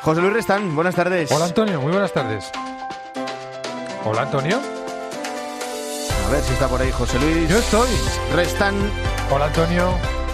José Luis Restán, buenas tardes. Hola Antonio, muy buenas tardes. Hola Antonio. A ver si está por ahí José Luis. Yo estoy. Restán. Hola Antonio.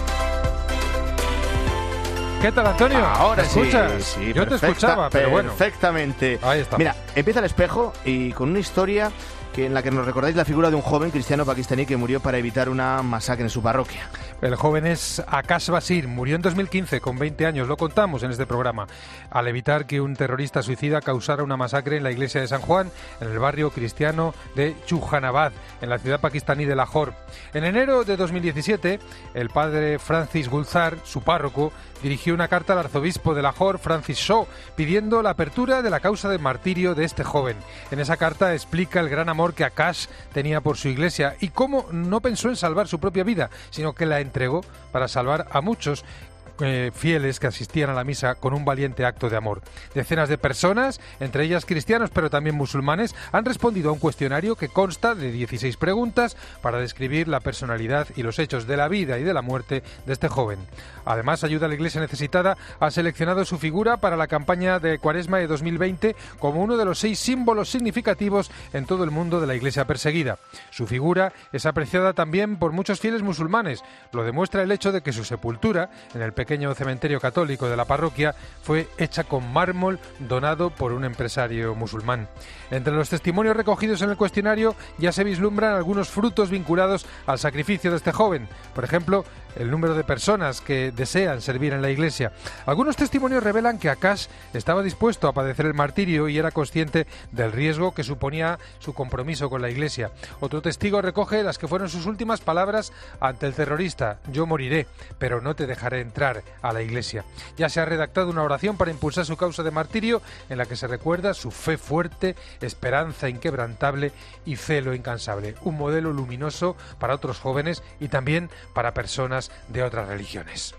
¿Qué tal Antonio? Ahora ¿Me escuchas? Sí, yo te escuchaba, pero bueno. Perfectamente. Ahí está. Mira, empieza El Espejo y con una historia en la que nos recordáis la figura de un joven cristiano pakistaní que murió para evitar una masacre en su parroquia. El joven es Akash Basir, murió en 2015 con 20 años, lo contamos en este programa, al evitar que un terrorista suicida causara una masacre en la iglesia de San Juan, en el barrio cristiano de Chujanabad, en la ciudad pakistaní de Lahore. En enero de 2017, el padre Francis Gulzar, su párroco, dirigió una carta al arzobispo de Lahore, Francis Shaw, pidiendo la apertura de la causa de martirio de este joven. En esa carta explica el gran amor que Akash tenía por su iglesia y cómo no pensó en salvar su propia vida, sino que la entregó para salvar a muchos fieles que asistían a la misa con un valiente acto de amor. Decenas de personas, entre ellas cristianos pero también musulmanes, han respondido a un cuestionario que consta de 16 preguntas para describir la personalidad y los hechos de la vida y de la muerte de este joven. Además, Ayuda a la Iglesia Necesitada ha seleccionado su figura para la campaña de Cuaresma de 2020 como uno de los 6 símbolos significativos en todo el mundo de la Iglesia perseguida. Su figura es apreciada también por muchos fieles musulmanes. Lo demuestra el hecho de que su sepultura, en el pequeño cementerio católico de la parroquia, fue hecha con mármol donado por un empresario musulmán. Entre los testimonios recogidos en el cuestionario ya se vislumbran algunos frutos vinculados al sacrificio de este joven. Por ejemplo, el número de personas que desean servir en la iglesia. Algunos testimonios revelan que Akash estaba dispuesto a padecer el martirio y era consciente del riesgo que suponía su compromiso con la iglesia. Otro testigo recoge las que fueron sus últimas palabras ante el terrorista: yo moriré, pero no te dejaré entrar a la iglesia. Ya se ha redactado una oración para impulsar su causa de martirio en la que se recuerda su fe fuerte, esperanza inquebrantable y celo incansable. Un modelo luminoso para otros jóvenes y también para personas de otras religiones.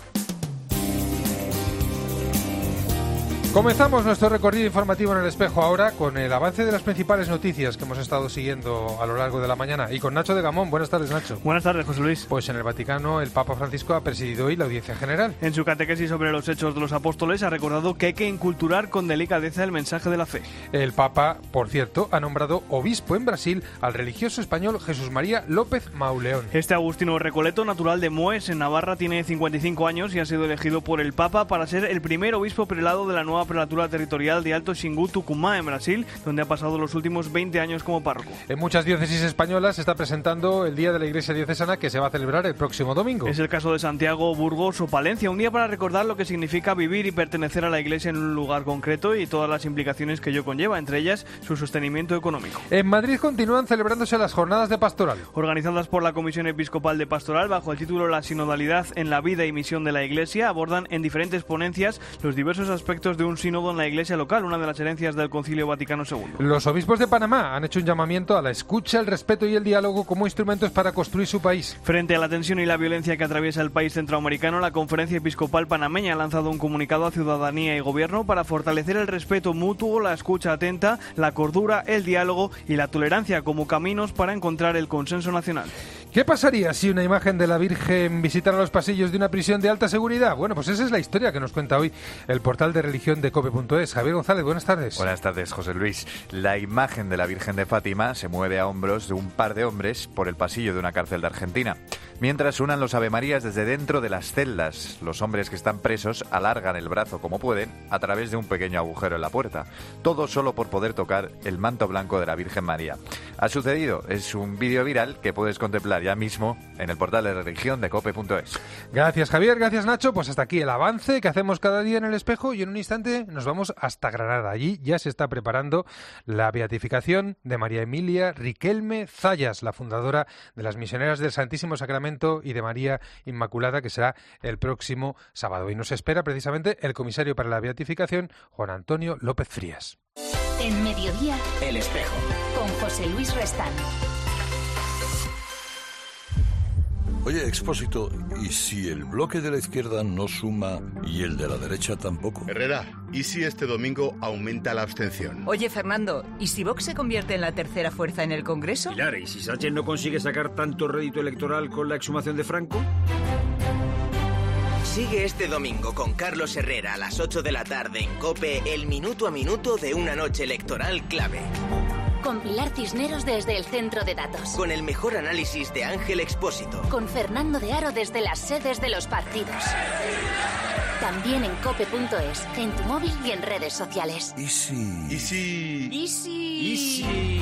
Comenzamos nuestro recorrido informativo en El Espejo ahora con el avance de las principales noticias que hemos estado siguiendo a lo largo de la mañana y con Nacho de Gamón. Buenas tardes, Nacho. Buenas tardes, José Luis. Pues en el Vaticano el Papa Francisco ha presidido hoy la audiencia general. En su catequesis sobre los hechos de los apóstoles ha recordado que hay que inculturar con delicadeza el mensaje de la fe. El Papa, por cierto, ha nombrado obispo en Brasil al religioso español Jesús María López Mauleón. Este agustino Recoleto, natural de Moes, en Navarra, tiene 55 años y ha sido elegido por el Papa para ser el primer obispo prelado de la nueva prelatura territorial de Alto Xingu, Tucumán, en Brasil, donde ha pasado los últimos 20 años como párroco. En muchas diócesis españolas se está presentando el Día de la Iglesia Diocesana, que se va a celebrar el próximo domingo. Es el caso de Santiago, Burgos o Palencia, un día para recordar lo que significa vivir y pertenecer a la Iglesia en un lugar concreto y todas las implicaciones que ello conlleva, entre ellas su sostenimiento económico. En Madrid continúan celebrándose las jornadas de pastoral. Organizadas por la Comisión Episcopal de Pastoral bajo el título La sinodalidad en la vida y misión de la Iglesia, abordan en diferentes ponencias los diversos aspectos de un sínodo en la Iglesia local, una de las herencias del Concilio Vaticano II. Los obispos de Panamá han hecho un llamamiento a la escucha, el respeto y el diálogo como instrumentos para construir su país. Frente a la tensión y la violencia que atraviesa el país centroamericano, la Conferencia Episcopal Panameña ha lanzado un comunicado a ciudadanía y gobierno para fortalecer el respeto mutuo, la escucha atenta, la cordura, el diálogo y la tolerancia como caminos para encontrar el consenso nacional. ¿Qué pasaría si una imagen de la Virgen visitara los pasillos de una prisión de alta seguridad? Bueno, pues esa es la historia que nos cuenta hoy el portal de religión de cope.es. Javier González, buenas tardes. Buenas tardes, José Luis. La imagen de la Virgen de Fátima se mueve a hombros de un par de hombres por el pasillo de una cárcel de Argentina. Mientras suenan los avemarías desde dentro de las celdas, los hombres que están presos alargan el brazo como pueden a través de un pequeño agujero en la puerta. Todo solo por poder tocar el manto blanco de la Virgen María. Ha sucedido, es un vídeo viral que puedes contemplar ya mismo en el portal de religión de cope.es. Gracias, Javier, gracias, Nacho. Pues hasta aquí el avance que hacemos cada día en El Espejo y en un instante nos vamos hasta Granada. Allí ya se está preparando la beatificación de María Emilia Riquelme Zayas, la fundadora de las Misioneras del Santísimo Sacramento y de María Inmaculada, que será el próximo sábado. Y nos espera precisamente el comisario para la beatificación, Juan Antonio López Frías. En Mediodía, El Espejo, con José Luis Restán. Oye, Expósito, ¿y si el bloque de la izquierda no suma y el de la derecha tampoco? Herrera, ¿y si este domingo aumenta la abstención? Oye, Fernando, ¿y si Vox se convierte en la tercera fuerza en el Congreso? Pilar, ¿y si Sánchez no consigue sacar tanto rédito electoral con la exhumación de Franco? Sigue este domingo con Carlos Herrera a las 8 de la tarde en COPE el minuto a minuto de una noche electoral clave. Con Pilar Cisneros desde el Centro de Datos. Con el mejor análisis de Ángel Expósito. Con Fernando de Aro desde las sedes de los partidos. También en cope.es, en tu móvil y en redes sociales. Easy.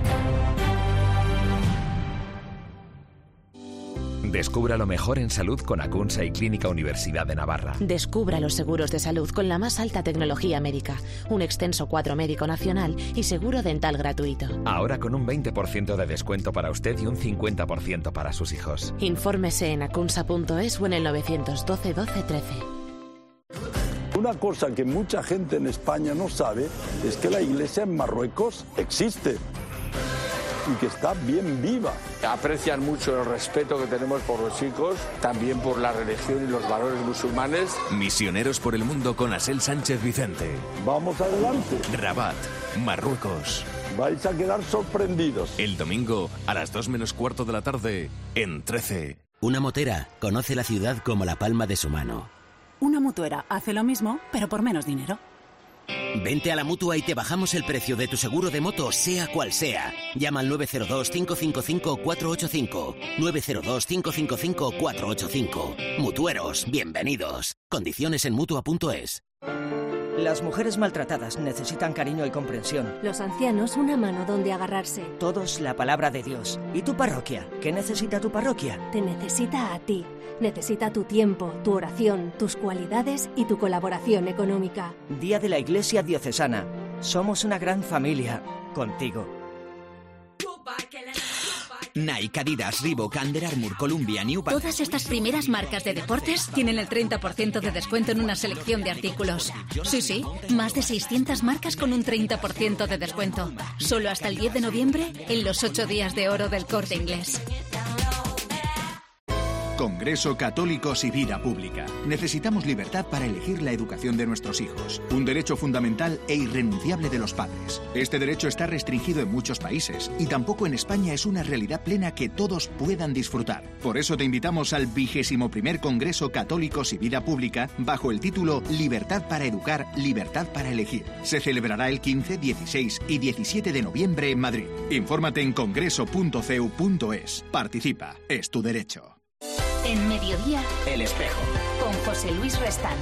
Descubra lo mejor en salud con Acunsa y Clínica Universidad de Navarra. Descubra los seguros de salud con la más alta tecnología médica, un extenso cuadro médico nacional y seguro dental gratuito. Ahora con un 20% de descuento para usted y un 50% para sus hijos. Infórmese en acunsa.es o en el 912 12 13. Una cosa que mucha gente en España no sabe es que la iglesia en Marruecos existe y que está bien viva. Aprecian mucho el respeto que tenemos por los chicos, también por la religión y los valores musulmanes. Misioneros por el mundo con Asel Sánchez Vicente. Vamos adelante. Rabat, Marruecos. Vais a quedar sorprendidos. El domingo a las 2 menos cuarto de la tarde en 13. Una motera conoce la ciudad como la palma de su mano. Una mutuera hace lo mismo, pero por menos dinero. Vente a la Mutua y te bajamos el precio de tu seguro de moto, sea cual sea. Llama al 902-555-485. 902-555-485. Mutueros, bienvenidos. Condiciones en Mutua.es. Las mujeres maltratadas necesitan cariño y comprensión. Los ancianos una mano donde agarrarse. Todos la palabra de Dios. ¿Y tu parroquia? ¿Qué necesita tu parroquia? Te necesita a ti. Necesita tu tiempo, tu oración, tus cualidades y tu colaboración económica. Día de la Iglesia Diocesana. Somos una gran familia. Contigo. Nike, Adidas, Reebok, Under Armour, Columbia, New Balance. Todas estas primeras marcas de deportes tienen el 30% de descuento en una selección de artículos. Sí, más de 600 marcas con un 30% de descuento. Solo hasta el 10 de noviembre en los 8 días de oro del Corte Inglés. Congreso Católicos y Vida Pública. Necesitamos libertad para elegir la educación de nuestros hijos, un derecho fundamental e irrenunciable de los padres. Este derecho está restringido en muchos países y tampoco en España es una realidad plena que todos puedan disfrutar. Por eso te invitamos al 21º Congreso Católicos y Vida Pública bajo el título Libertad para educar, libertad para elegir. Se celebrará el 15, 16 y 17 de noviembre en Madrid. Infórmate en congreso.cu.es. Participa, es tu derecho. En Mediodía, El Espejo. Con José Luis Restán.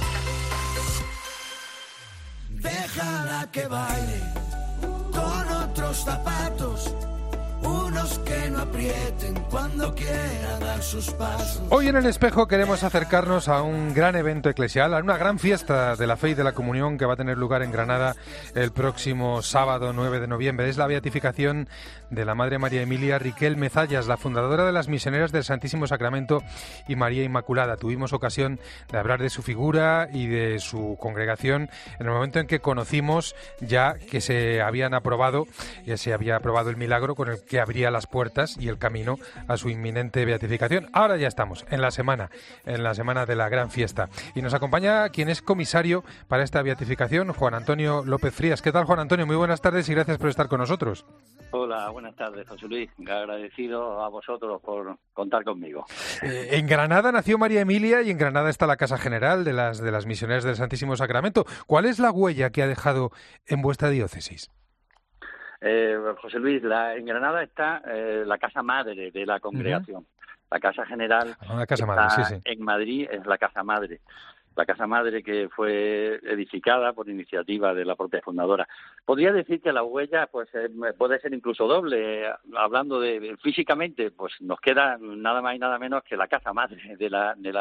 Déjala que baile con otros zapatos, unos que no aprieten cuando quiera dar sus pasos. Hoy en El Espejo queremos acercarnos a un gran evento eclesial, a una gran fiesta de la fe y de la comunión que va a tener lugar en Granada el próximo sábado 9 de noviembre. Es la beatificación de la Madre María Emilia Riquelme Zayas, la fundadora de las Misioneras del Santísimo Sacramento y María Inmaculada. Tuvimos ocasión de hablar de su figura y de su congregación en el momento en que conocimos ya que se había aprobado el milagro con el que abría las puertas y el camino a su inminente beatificación. Ahora ya estamos en la semana de la gran fiesta. Y nos acompaña quien es comisario para esta beatificación, Juan Antonio López Frías. ¿Qué tal, Juan Antonio? Muy buenas tardes y gracias por estar con nosotros. Hola, buenas tardes, José Luis. Agradecido a vosotros por contar conmigo. En Granada nació María Emilia y en Granada está la Casa General de las Misioneras del Santísimo Sacramento. ¿Cuál es la huella que ha dejado en vuestra diócesis? José Luis, en Granada está la Casa Madre de la congregación. La Casa General en Madrid es la Casa Madre. La Casa Madre que fue edificada por iniciativa de la propia fundadora. Podría decir que la huella pues puede ser incluso doble. Hablando de físicamente, pues nos queda nada más y nada menos que la Casa Madre de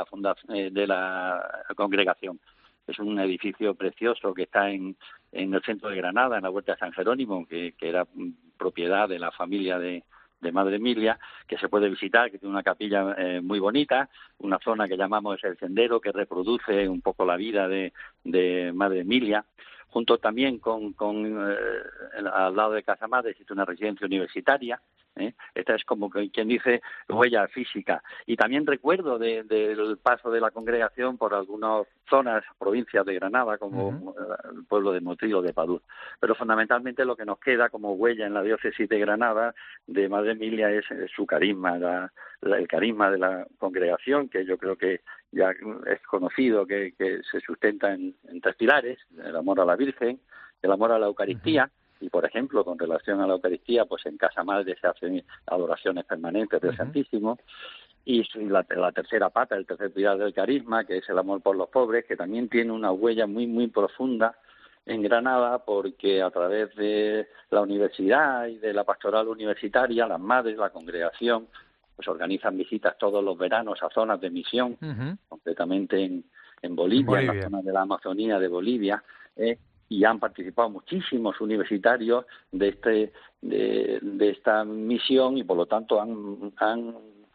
la congregación. Es un edificio precioso que está en el centro de Granada, en la Huerta de San Jerónimo, que era propiedad de la familia de Madre Emilia, que se puede visitar, que tiene una capilla muy bonita, una zona que llamamos El Sendero, que reproduce un poco la vida de Madre Emilia. Junto también al lado de Casa Madre existe una residencia universitaria, Esta es como quien dice huella física. Y también recuerdo del paso de la congregación por algunas zonas, provincias de Granada, como el pueblo de Motril o de Padul. Pero fundamentalmente lo que nos queda como huella en la diócesis de Granada de Madre Emilia es su carisma, el carisma de la congregación, que yo creo que ya es conocido, que se sustenta en 3 pilares: el amor a la Virgen, el amor a la Eucaristía. Y, por ejemplo, con relación a la Eucaristía, pues en Casa Madre se hacen adoraciones permanentes del Santísimo. Y la tercera pata, el tercer pilar del carisma, que es el amor por los pobres, que también tiene una huella muy, muy profunda en Granada, porque a través de la universidad y de la pastoral universitaria, las madres, la congregación, pues organizan visitas todos los veranos a zonas de misión, concretamente en Bolivia, en la zona de la Amazonía de Bolivia, y han participado muchísimos universitarios de esta misión, y por lo tanto han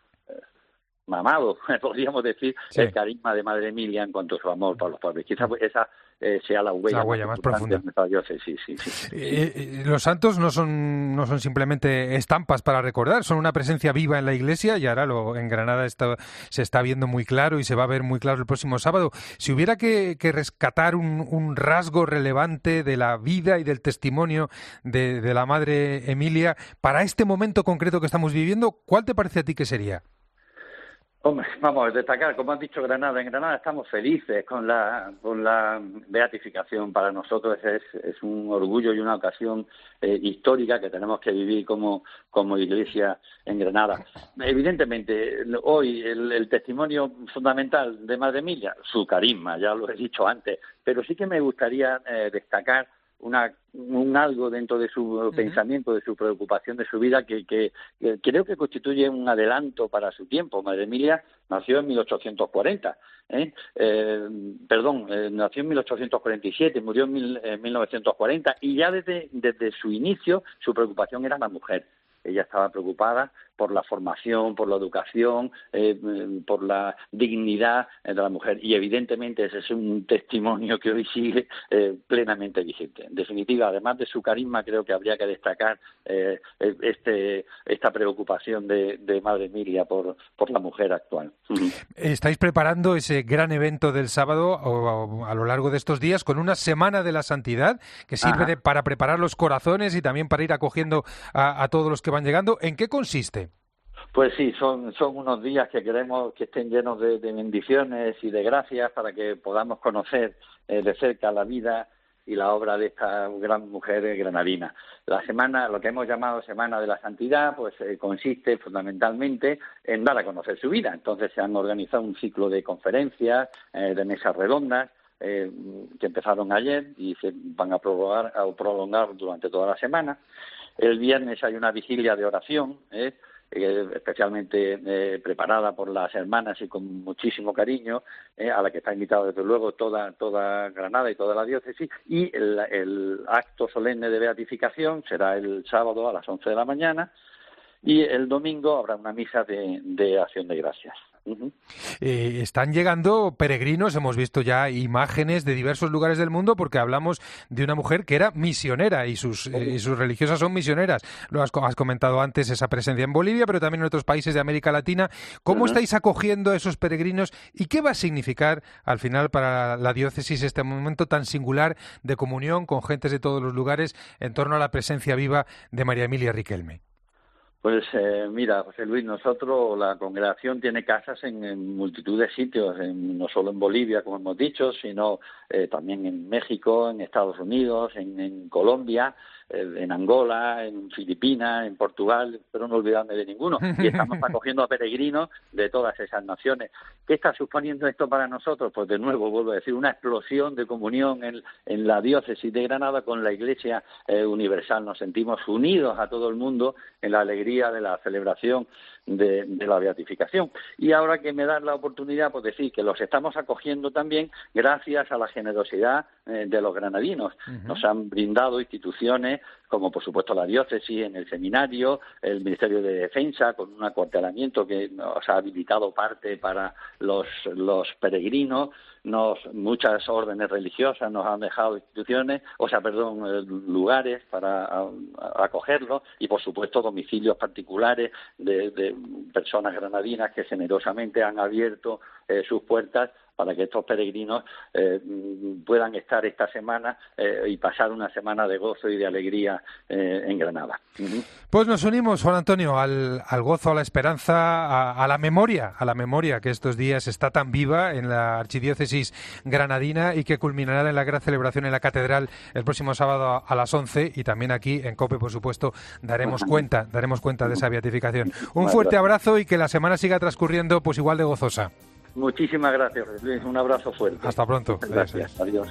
mamado, podríamos decir, el carisma de Madre Emilia en cuanto a su amor por los pobres. Quizás esa sea la huella más profunda de nuestra diócesis. Sí. Los santos no son simplemente estampas para recordar, son una presencia viva en la Iglesia, y ahora en Granada se está viendo muy claro y se va a ver muy claro el próximo sábado. Si hubiera que rescatar un rasgo relevante de la vida y del testimonio de la Madre Emilia para este momento concreto que estamos viviendo, ¿cuál te parece a ti que sería? Hombre, vamos a destacar, como has dicho, Granada. En Granada estamos felices con la beatificación. Para nosotros es un orgullo y una ocasión histórica que tenemos que vivir como Iglesia en Granada. Evidentemente, hoy el testimonio fundamental de Madre Emilia, su carisma, ya lo he dicho antes, pero sí que me gustaría destacar un algo dentro de su pensamiento, de su preocupación, de su vida, que creo que constituye un adelanto para su tiempo. Madre Emilia nació en 1840, nació en 1847, murió en 1940, y ya desde su inicio su preocupación era la mujer. Ella estaba preocupada por la formación, por la educación, por la dignidad de la mujer. Y evidentemente ese es un testimonio que hoy sigue plenamente vigente. En definitiva, además de su carisma, creo que habría que destacar esta preocupación de Madre Emilia por la mujer actual. Estáis preparando ese gran evento del sábado a lo largo de estos días con una Semana de la Santidad que sirve para preparar los corazones y también para ir acogiendo a todos los que van llegando. ¿En qué consiste? Pues sí, son unos días que queremos que estén llenos de bendiciones y de gracias para que podamos conocer de cerca la vida y la obra de esta gran mujer granadina. La semana, lo que hemos llamado Semana de la Santidad, pues consiste fundamentalmente en dar a conocer su vida. Entonces se han organizado un ciclo de conferencias, de mesas redondas, que empezaron ayer y se van a prolongar durante toda la semana. El viernes hay una vigilia de oración, especialmente preparada por las hermanas y con muchísimo cariño, a la que está invitado desde luego toda Granada y toda la diócesis, y el acto solemne de beatificación será el sábado a las 11 de la mañana, y el domingo habrá una misa de acción de gracias. Están llegando peregrinos, hemos visto ya imágenes de diversos lugares del mundo, porque hablamos de una mujer que era misionera y sus religiosas son misioneras. Lo has comentado antes, esa presencia en Bolivia, pero también en otros países de América Latina. ¿Cómo estáis acogiendo a esos peregrinos y qué va a significar al final para la diócesis este momento tan singular de comunión con gentes de todos los lugares en torno a la presencia viva de María Emilia Riquelme? Pues mira, José Luis, nosotros, la congregación tiene casas en multitud de sitios, no solo en Bolivia, como hemos dicho, sino también en México, en Estados Unidos, en Colombia, en Angola, en Filipinas, en Portugal, pero no olvidarme de ninguno. Y estamos acogiendo a peregrinos de todas esas naciones. ¿Qué está suponiendo esto para nosotros? Pues de nuevo, vuelvo a decir, una explosión de comunión en la diócesis de Granada con la Iglesia universal. Nos sentimos unidos a todo el mundo en la alegría de la celebración de la beatificación. Y ahora que me das la oportunidad, pues decir que los estamos acogiendo también gracias a la generosidad de los granadinos. Nos han brindado instituciones como por supuesto la diócesis, en el seminario, el Ministerio de Defensa, con un acuartelamiento que nos ha habilitado parte para los peregrinos, muchas órdenes religiosas nos han dejado lugares para acogerlos, y por supuesto domicilios particulares de personas granadinas que generosamente han abierto sus puertas para que estos peregrinos puedan estar esta semana y pasar una semana de gozo y de alegría en Granada. Pues nos unimos, Juan Antonio, al gozo, a la esperanza, a la memoria que estos días está tan viva en la archidiócesis granadina y que culminará en la gran celebración en la catedral el próximo sábado a las 11, y también aquí en COPE, por supuesto, daremos cuenta de esa beatificación. Un fuerte abrazo y que la semana siga transcurriendo pues igual de gozosa. Muchísimas gracias, Luis. Un abrazo fuerte. Hasta pronto. Gracias. Adiós.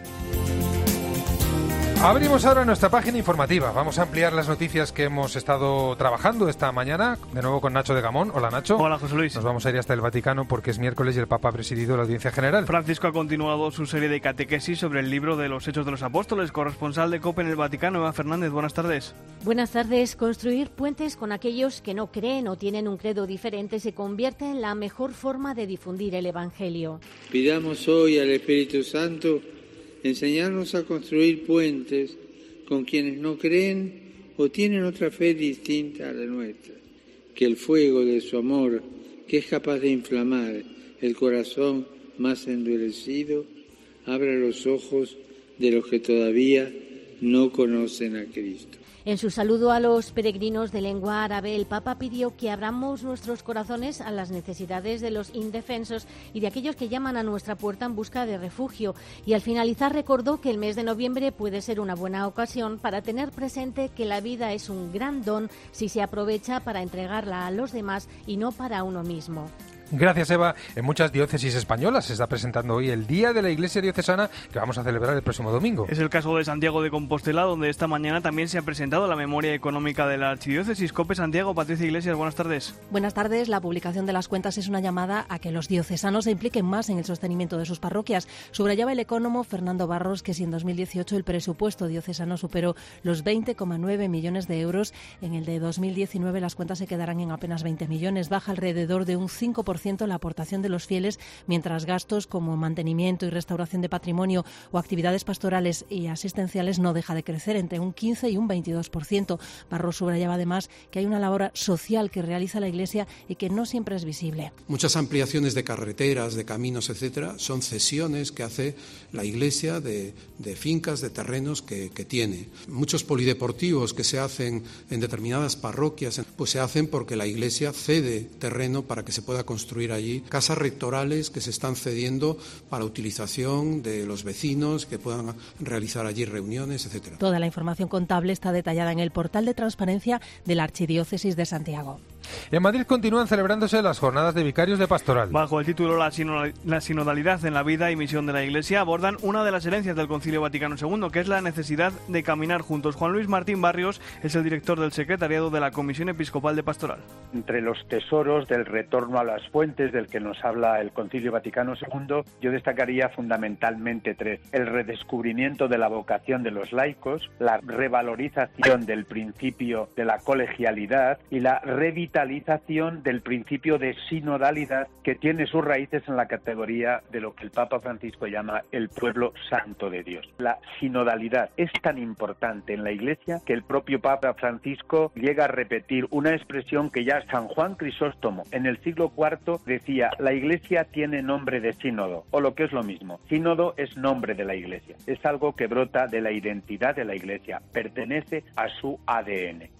Abrimos ahora nuestra página informativa. Vamos a ampliar las noticias que hemos estado trabajando esta mañana, de nuevo con Nacho de Gamón. Hola, Nacho. Hola, José Luis. Nos vamos a ir hasta el Vaticano porque es miércoles y el Papa ha presidido la audiencia general. Francisco ha continuado su serie de catequesis sobre el libro de los Hechos de los Apóstoles. Corresponsal de COPE en el Vaticano, Eva Fernández, buenas tardes. Buenas tardes. Construir puentes con aquellos que no creen o tienen un credo diferente se convierte en la mejor forma de difundir el Evangelio. Pidamos hoy al Espíritu Santo enseñarnos a construir puentes con quienes no creen o tienen otra fe distinta a la nuestra. Que el fuego de su amor, que es capaz de inflamar el corazón más endurecido, abra los ojos de los que todavía no conocen a Cristo. En su saludo a los peregrinos de lengua árabe, el Papa pidió que abramos nuestros corazones a las necesidades de los indefensos y de aquellos que llaman a nuestra puerta en busca de refugio. Y al finalizar recordó que el mes de noviembre puede ser una buena ocasión para tener presente que la vida es un gran don si se aprovecha para entregarla a los demás y no para uno mismo. Gracias, Eva. En muchas diócesis españolas se está presentando hoy el Día de la Iglesia Diocesana, que vamos a celebrar el próximo domingo. Es el caso de Santiago de Compostela, donde esta mañana también se ha presentado la memoria económica de la archidiócesis. COPE Santiago, Patricia Iglesias, buenas tardes. Buenas tardes. La publicación de las cuentas es una llamada a que los diocesanos se impliquen más en el sostenimiento de sus parroquias. Subrayaba el ecónomo Fernando Barros que si en 2018 el presupuesto diocesano superó los 20,9 millones de euros, en el de 2019 las cuentas se quedarán en apenas 20 millones. Baja alrededor de un 5% la aportación de los fieles, mientras gastos como mantenimiento y restauración de patrimonio o actividades pastorales y asistenciales no deja de crecer entre un 15 y un 22%. Barros subrayaba además que hay una labor social que realiza la Iglesia y que no siempre es visible. Muchas ampliaciones de carreteras, de caminos, etcétera, son cesiones que hace la Iglesia de fincas, de terrenos que tiene. Muchos polideportivos que se hacen en determinadas parroquias, pues se hacen porque la Iglesia cede terreno para que se pueda construir allí casas rectorales que se están cediendo para utilización de los vecinos, que puedan realizar allí reuniones, etcétera. Toda la información contable está detallada en el portal de transparencia de la Archidiócesis de Santiago. En Madrid continúan celebrándose las jornadas de vicarios de pastoral. Bajo el título La sinodalidad en la vida y misión de la Iglesia, abordan una de las herencias del Concilio Vaticano II, que es la necesidad de caminar juntos. Juan Luis Martín Barrios es el director del secretariado de la Comisión Episcopal de Pastoral. Entre los tesoros del retorno a las fuentes del que nos habla el Concilio Vaticano II, yo destacaría fundamentalmente tres: el redescubrimiento de la vocación de los laicos, la revalorización del principio de la colegialidad y la revitalización del principio de sinodalidad, que tiene sus raíces en la categoría de lo que el Papa Francisco llama el pueblo santo de Dios. La sinodalidad es tan importante en la Iglesia que el propio Papa Francisco llega a repetir una expresión que ya San Juan Crisóstomo en el siglo IV decía: la Iglesia tiene nombre de sínodo, o lo que es lo mismo, sínodo es nombre de la Iglesia. Es algo que brota de la identidad de la Iglesia, pertenece a su ADN.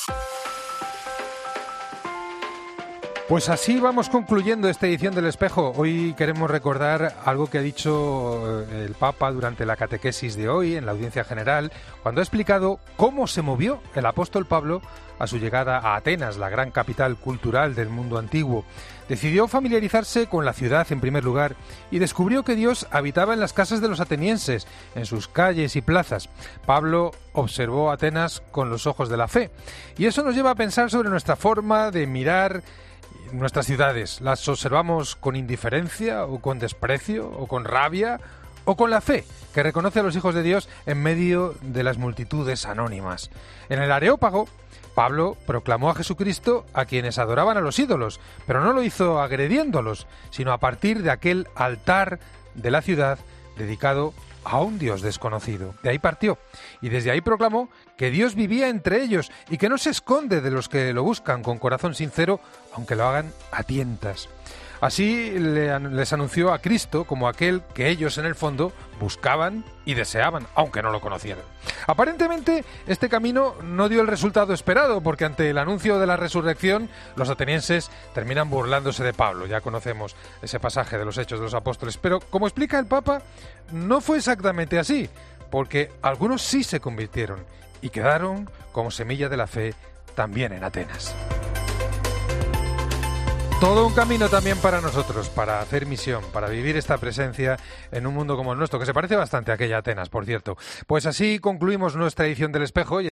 Pues así vamos concluyendo esta edición del Espejo. Hoy queremos recordar algo que ha dicho el Papa durante la catequesis de hoy, en la audiencia general, cuando ha explicado cómo se movió el apóstol Pablo a su llegada a Atenas, la gran capital cultural del mundo antiguo. Decidió familiarizarse con la ciudad en primer lugar y descubrió que Dios habitaba en las casas de los atenienses, en sus calles y plazas. Pablo observó Atenas con los ojos de la fe. Y eso nos lleva a pensar sobre nuestra forma de mirar nuestras ciudades. ¿Las observamos con indiferencia o con desprecio o con rabia o con la fe, que reconoce a los hijos de Dios en medio de las multitudes anónimas. En el Areópago, Pablo proclamó a Jesucristo a quienes adoraban a los ídolos, pero no lo hizo agrediéndolos, sino a partir de aquel altar de la ciudad dedicado a un Dios desconocido. De ahí partió, y desde ahí proclamó que Dios vivía entre ellos y que no se esconde de los que lo buscan con corazón sincero, aunque lo hagan a tientas. Así les anunció a Cristo como aquel que ellos en el fondo buscaban y deseaban, aunque no lo conocieran. Aparentemente, este camino no dio el resultado esperado, porque ante el anuncio de la resurrección, los atenienses terminan burlándose de Pablo. Ya conocemos ese pasaje de los Hechos de los Apóstoles. Pero, como explica el Papa, no fue exactamente así, porque algunos sí se convirtieron y quedaron como semilla de la fe también en Atenas. Todo un camino también para nosotros, para hacer misión, para vivir esta presencia en un mundo como el nuestro, que se parece bastante a aquella Atenas, por cierto. Pues así concluimos nuestra edición del Espejo.